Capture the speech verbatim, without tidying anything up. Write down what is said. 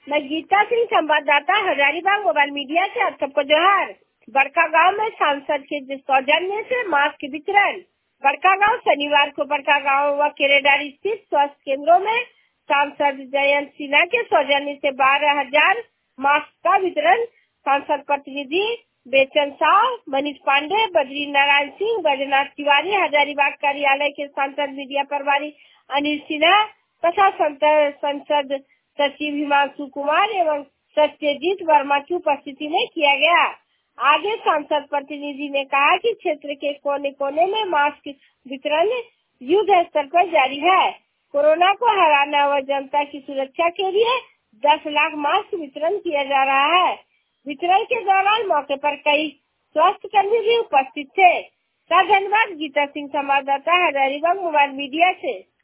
मैं गीता सिंह, संवाददाता, Hazaribagh mobile media से आप सबको जोहार। बड़का गांव में सांसद के सौजन्य से मास्क वितरण। बड़का गांव शनिवार को बड़का गांव व केरेडारी स्थित स्वास्थ्य केंद्रों में सांसद जयंत सिन्हा के सौजन्य से बारह हजार मास्क का वितरण सांसद प्रतिनिधि बेचन साव, मनीष पांडे, बद्री नारायण सिंह, बैजनाथ तिवारी, हजारीबाग कार्यालय के सांसद मीडिया प्रभारी अनिल सिन्हा तथा संसद सचिव हिमांशु कुमार एवं सत्यजीत वर्मा की उपस्थिति में किया गया। आगे सांसद प्रतिनिधि ने कहा कि क्षेत्र के कोने कोने में मास्क वितरण युद्ध स्तर पर जारी है। कोरोना को हराना व जनता की सुरक्षा के लिए दस लाख मास्क वितरण किया जा रहा है। वितरण के दौरान मौके पर कई स्वास्थ्य कर्मी भी उपस्थित थे। धन्यवाद। गीता सिंह, संवाददाता, हजारीबाग मोबाइल मीडिया से।